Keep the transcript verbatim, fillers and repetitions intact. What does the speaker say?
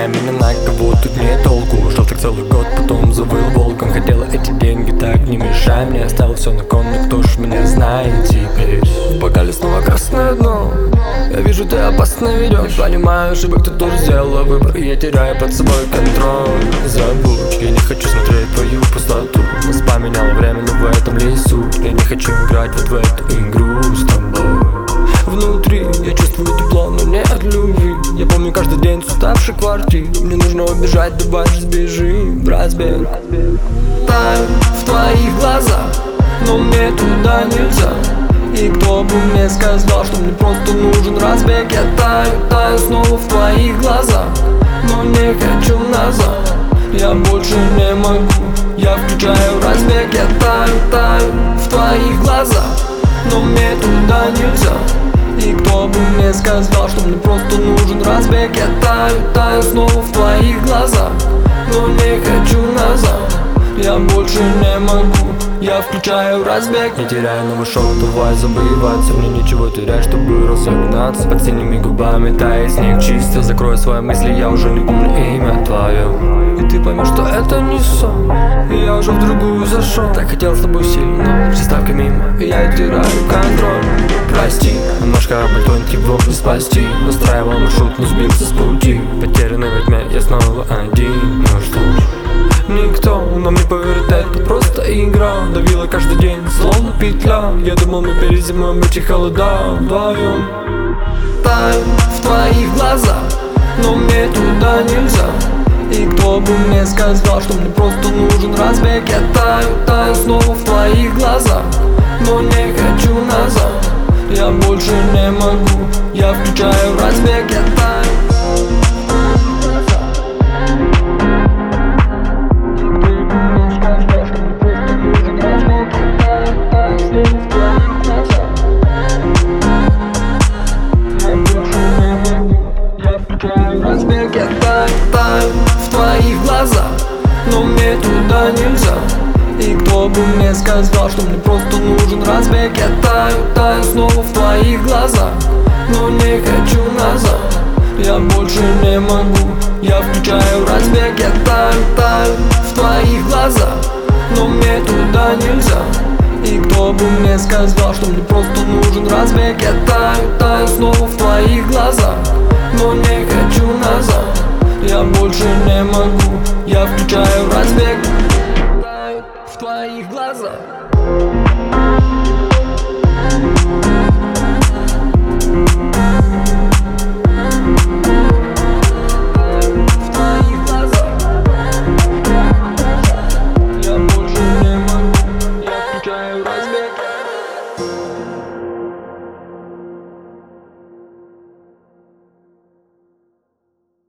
меняя меня на кого тут нет толку. Ждал так целый год, потом завыл волком. Хотела эти деньги, так не мешай мне. Оставил все на кон, но кто ж меня знает теперь. В бокале снова красное дно. Я вижу, ты опасно ведешь. Понимаю, ошибок ты тоже сделала выбор, и я теряю под собой контроль. Забудь, я не хочу смотреть твою пустоту. Нас поменяло время, но в этом лесу. Я не хочу играть вот в эту игру с тобой. Внутри я чувствую тепло, но не от любви. Я помню каждый день с уставшей квартиры. Мне нужно убежать, давай же сбежим в разбег. Таю в твоих глазах, но мне туда нельзя. И кто бы мне сказал, что мне просто нужен разбег. Я таю, таю снова в твоих глазах, но не хочу назад. Я больше не могу, я включаю разбег. Я таю, таю в твоих глазах, но мне туда нельзя. И кто бы мне сказал, что мне просто нужен разбег. Я таю, таю снова в твоих глазах, но не хочу назад. Я больше не могу, я включаю разбег. Не теряю новый шок, давай забываться. Мне ничего терять, чтобы разогнаться. Под синими губами тает снег чисто. Закрою свои мысли, я уже не помню имя твое. И ты поймешь, что это не сон. И я уже в другую зашел. Так хотел с тобой сильно, все ставки мимо, и я теряю контроль. Прости, наш корабль тонет, его не спасти. Настраивал маршрут, но сбился с пути. Потерянный во тьме, я снова один. Ну что ж, никто нам не поверит, это просто игра. Давила каждый день, словно петля. Я думал, мы перезимуем эти холода вдвоем. Таю в твоих глазах, но мне туда нельзя. И кто бы мне сказал, что мне просто нужен разбег. Я таю, таю снова в твоих глазах, но не хочу назад. Я больше не могу, я включаю разбег. Я таю. Разбег, я таю, таю в твоих глазах, но мне туда нельзя. И кто бы мне сказал, что мне просто нужен разбег. Я таю, таю снова в твоих глазах, но не хочу назад. Я больше не могу, я включаю разбег. Я таю, таю в твоих глазах, но мне туда нельзя. И кто бы мне сказал, что мне просто нужен разбег. Я таю, таю снова в твоих глазах, но не хочу назад. Я больше не могу, я включаю разбег. Таю в твоих глазах.